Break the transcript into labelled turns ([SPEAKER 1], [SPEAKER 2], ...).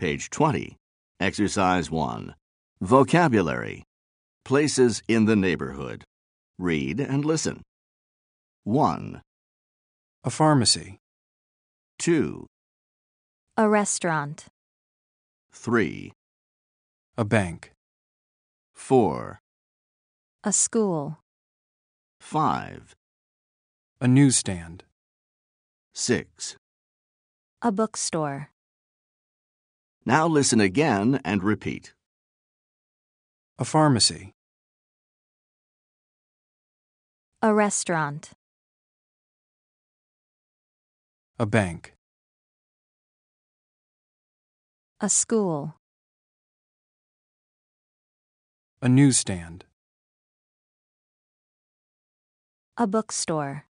[SPEAKER 1] Page 20. Exercise 1. Vocabulary. Places in the neighborhood. Read and listen. 1,
[SPEAKER 2] A pharmacy.
[SPEAKER 1] 2,
[SPEAKER 3] A restaurant.
[SPEAKER 1] 3,
[SPEAKER 2] A bank.
[SPEAKER 1] 4,
[SPEAKER 3] A school.
[SPEAKER 1] 5,
[SPEAKER 2] A newsstand.
[SPEAKER 1] 6.
[SPEAKER 3] A bookstore.
[SPEAKER 1] Now listen again and repeat.
[SPEAKER 2] A pharmacy.
[SPEAKER 3] A restaurant.
[SPEAKER 2] A bank.
[SPEAKER 3] A school.
[SPEAKER 2] A newsstand.
[SPEAKER 3] A bookstore.